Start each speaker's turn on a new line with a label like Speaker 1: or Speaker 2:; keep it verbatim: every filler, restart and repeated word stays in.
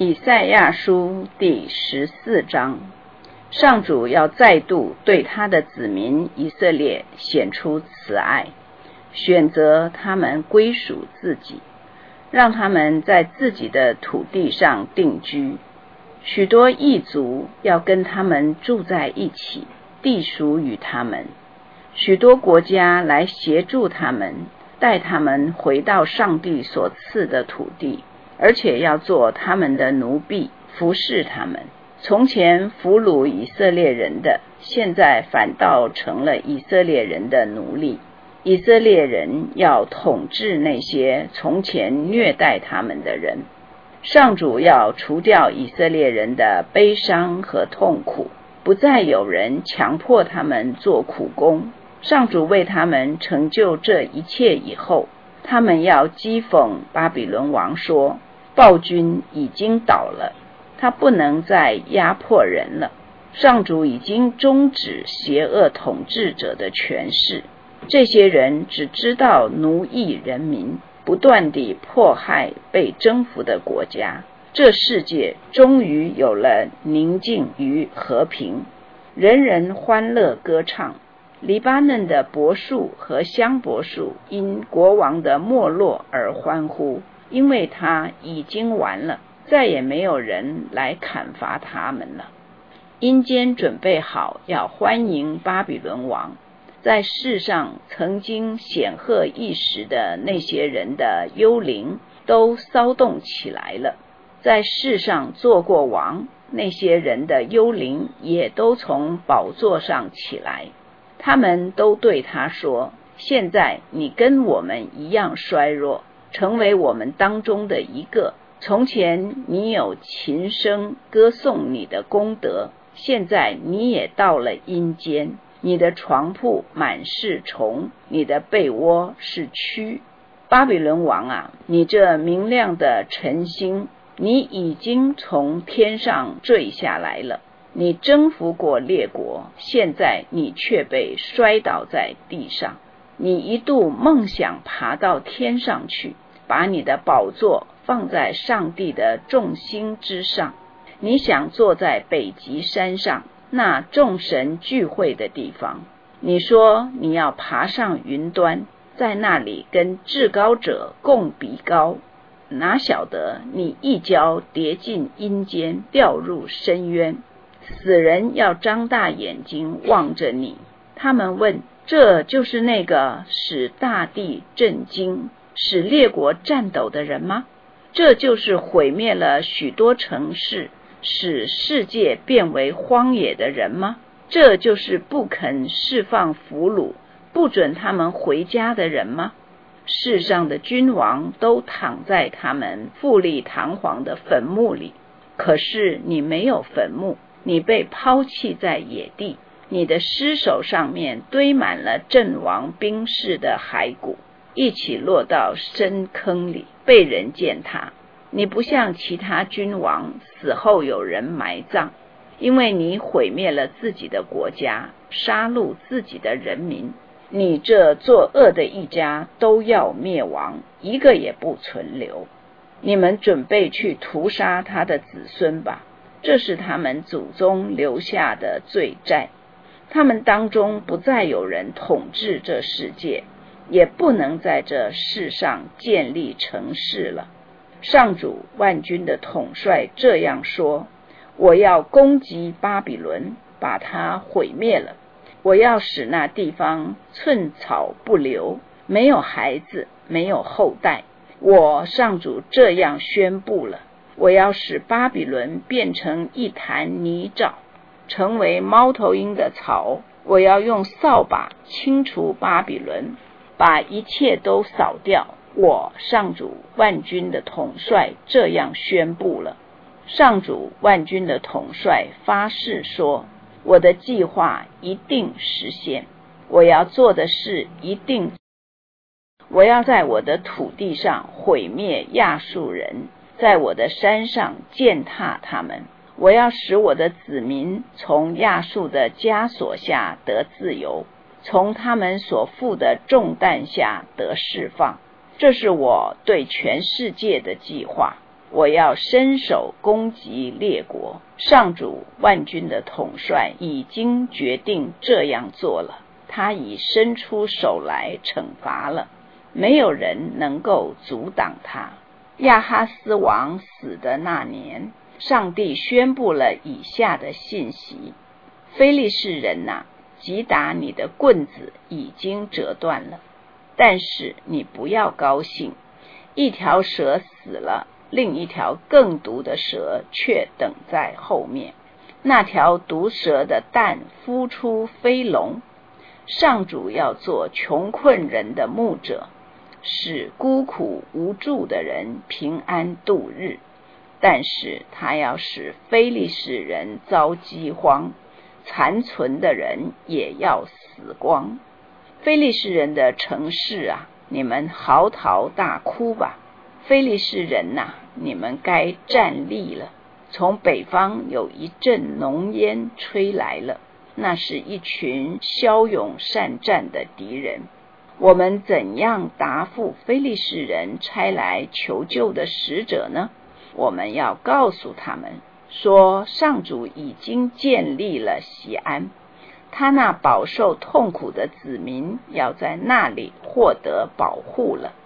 Speaker 1: 以赛亚书第十四章，上主要再度对他的子民以色列显出慈爱，选择他们归属自己，让他们在自己的土地上定居。许多异族要跟他们住在一起，地属于他们。许多国家来协助他们，带他们回到上帝所赐的土地，而且要做他们的奴婢，服侍他们。从前俘虏以色列人的，现在反倒成了以色列人的奴隶。以色列人要统治那些从前虐待他们的人。上主要除掉以色列人的悲伤和痛苦，不再有人强迫他们做苦工。上主为他们成就这一切以后，他们要讥讽巴比伦王说，暴君已经倒了，他不能再压迫人了。上主已经终止邪恶统治者的权势，这些人只知道奴役人民，不断地迫害被征服的国家。这世界终于有了宁静与和平，人人欢乐歌唱。黎巴嫩的柏树和香柏树因国王的没落而欢呼，因为他已经完了，再也没有人来砍伐他们了。阴间准备好要欢迎巴比伦王，在世上曾经显赫一时的那些人的幽灵都骚动起来了，在世上做过王那些人的幽灵也都从宝座上起来。他们都对他说，现在你跟我们一样衰弱，成为我们当中的一个。从前你有琴声歌颂你的功德，现在你也到了阴间，你的床铺满是虫，你的被窝是蛆。巴比伦王啊，你这明亮的晨星，你已经从天上坠下来了。你征服过列国，现在你却被摔倒在地上。你一度梦想爬到天上去，把你的宝座放在上帝的众星之上。你想坐在北极山上，那众神聚会的地方。你说你要爬上云端，在那里跟至高者共比高。哪晓得你一脚跌进阴间，掉入深渊。死人要张大眼睛望着你，他们问，这就是那个使大地震惊，使列国颤抖的人吗？这就是毁灭了许多城市，使世界变为荒野的人吗？这就是不肯释放俘虏，不准他们回家的人吗？世上的君王都躺在他们富丽堂皇的坟墓里，可是你没有坟墓，你被抛弃在野地，你的尸首上面堆满了阵亡兵士的骸骨，一起落到深坑里，被人践踏。你不像其他君王，死后有人埋葬，因为你毁灭了自己的国家，杀戮自己的人民。你这作恶的一家都要灭亡，一个也不存留。你们准备去屠杀他的子孙吧，这是他们祖宗留下的罪债。他们当中不再有人统治这世界，也不能在这世上建立城市了。上主万军的统帅这样说，我要攻击巴比伦，把它毁灭了。我要使那地方寸草不留，没有孩子，没有后代。我上主这样宣布了，我要使巴比伦变成一潭泥沼，成为猫头鹰的巢。我要用扫把清除巴比伦，把一切都扫掉。我上主万军的统帅这样宣布了。上主万军的统帅发誓说，我的计划一定实现，我要做的事一定。我要在我的土地上毁灭亚述人，在我的山上践踏他们。我要使我的子民从亚述的枷锁下得自由，从他们所负的重担下得释放。这是我对全世界的计划。 我要伸手攻击列国。上主万军的统帅已经决定这样做了，他已伸出手来惩罚了，没有人能够阻挡他。亚哈斯王死的那年，上帝宣布了以下的信息：非利士人哪，击打你的棍子已经折断了，但是你不要高兴，一条蛇死了，另一条更毒的蛇却等在后面。那条毒蛇的蛋孵出飞龙，上主要做穷困人的牧者，使孤苦无助的人平安度日，但是他要使非利士人遭饥荒，残存的人也要死光。非利士人的城市啊，你们嚎啕大哭吧！非利士人啊，你们该站立了。从北方有一阵浓烟吹来了，那是一群骁勇善战的敌人。我们怎样答复非利士人差来求救的使者呢？我们要告诉他们说，上主已经建立了锡安，他那饱受痛苦的子民要在那里获得保护了。